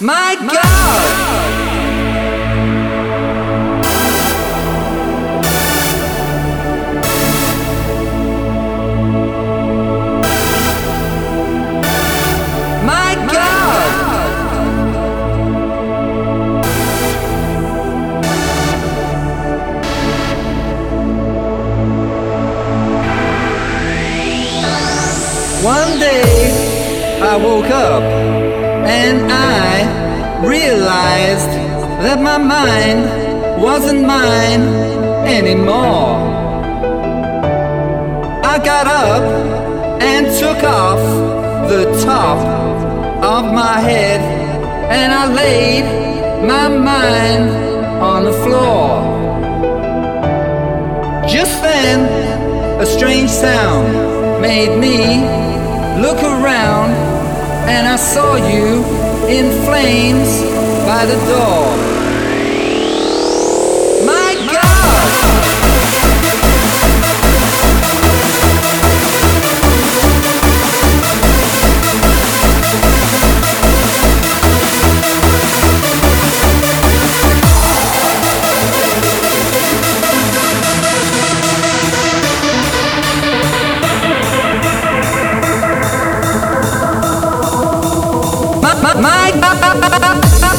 My God! My God! One day I woke up and I realized that my mind wasn't mine anymore. I got up and took off the top of my head and I laid my mind on the floor. Just then, a strange sound made me look around and I saw you in flames by the door. My God! My